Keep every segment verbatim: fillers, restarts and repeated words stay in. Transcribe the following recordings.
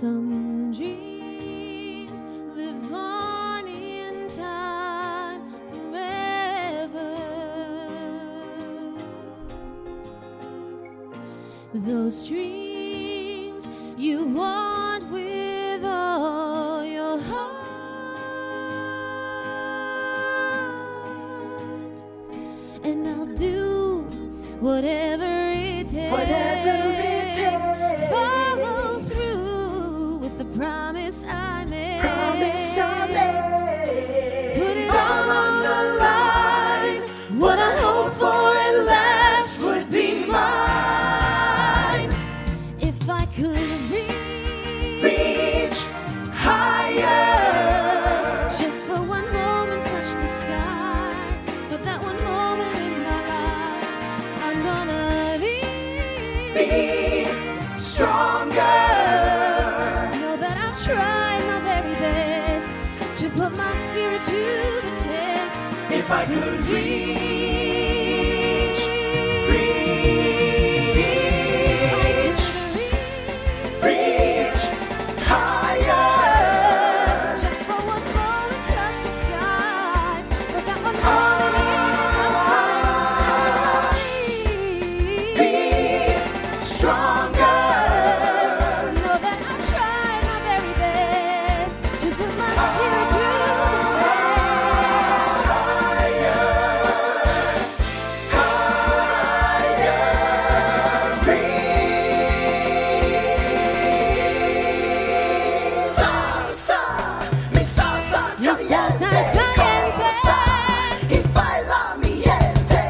Some dreams live on in time forever. Those dreams you want with all your heart, and I'll do whatever it takes. Whatever it takes. Follow through with the promise I made. Promise I made. Put it all on the line. What I hope for at last would be mine. If I could reach, Reach higher. just for one moment, touch the sky. For that one moment in my life, I'm gonna be, Be stronger. know that I've tried my very best to put my spirit to the test. If I could reach, reach, reach higher. Just for one moment, touch the sky. For that one moment in Be my life, stronger. know that I've tried my very best to put my spirit to the test. Salsa, mi salsa es Mi salsa es caliente. caliente. Cosa y baila mi gente.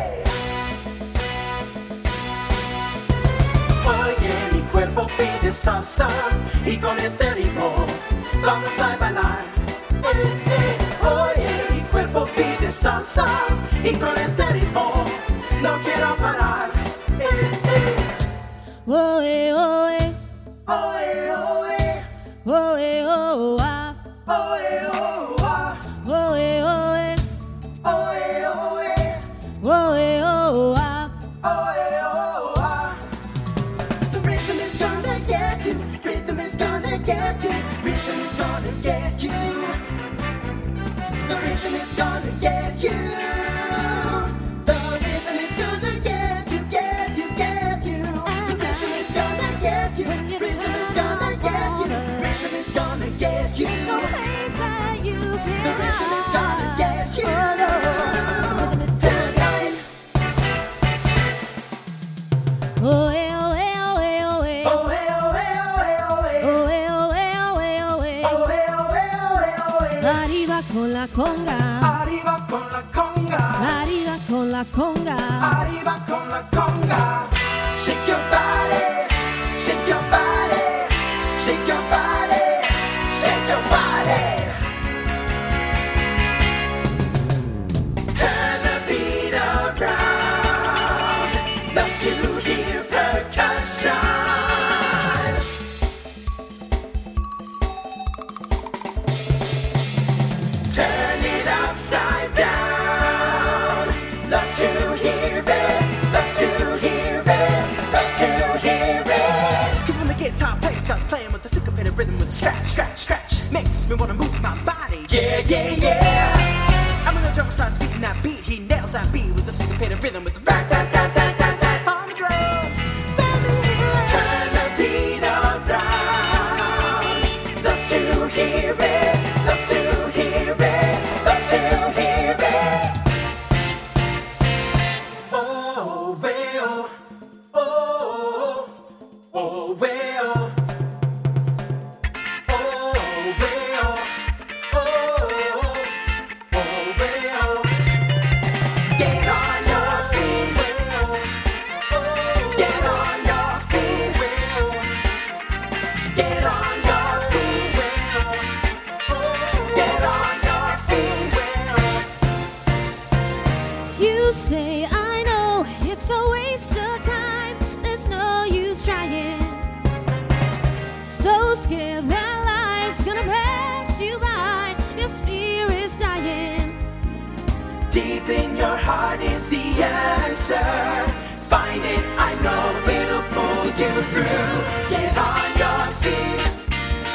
Oye, mi cuerpo pide salsa y con este ritmo vamos a bailar. Eh, eh. Oye, mi cuerpo pide salsa y con este ritmo no quiero parar. Eh, eh. Oe, oe, Oye, oye, oe, oh, ah. oye, oh, ah. Oe, oe, Oye, oye, oe, oh, ah. oye, oh, ah. The rhythm is gonna get you. Rhythm is gonna get you. Rhythm is gonna get you. The rhythm is gonna get you. The rhythm is gonna get you, get you, get you. The rhythm is gonna get you. Rhythm is gonna get you. Rhythm is gonna get you. There's no place that you can The rhythm is gonna get you. Oh, no. The rhythm is Tonight. Oe, oe, oe, oe. Oh, eh, oh, eh, oh, eh, oh, eh. Oe, oe, oe, oe. Oh, eh, oh, eh, oh, eh, oh, eh. Arriba con la conga. Arriba con la conga. Arriba con la conga. Arriba con la conga. Shake your body. Shake your body. Shake your body. Shake your body. Turn the beat around. Love to hear percussion. Turn it upside down. Love to hear it. Love to hear it. Love to hear it. Cause when the guitar player starts playing with the syncopated rhythm with the scratch, scratch, scratch, makes me wanna move my body. Yeah, yeah, yeah. And when the drummer starts beating that beat, he nails that beat with the syncopated rhythm with the rat, tat, tat, tat, tat, tat on the drums. Turn the beat around. Love to hear it. Love to hear it. Love to hear it. Oh, well. Oh, oh, well. Oh, well. Oh, oh, well. Get on your feet. Get on your feet. Get on your feet. Get on your feet. You say, I know it's a waste of time. There's no use trying. So scared that life's gonna pass you by. Your spirit's dying. Deep in your heart is the answer. Find it, I know it'll pull you through. Get on your feet.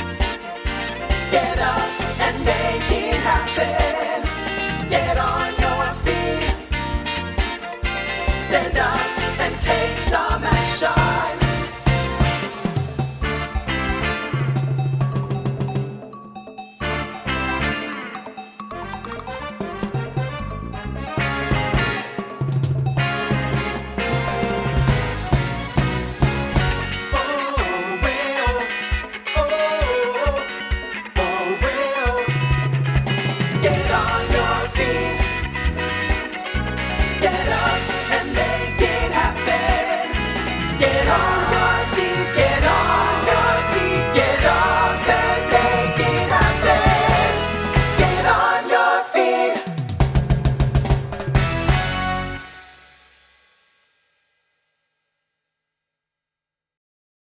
Get on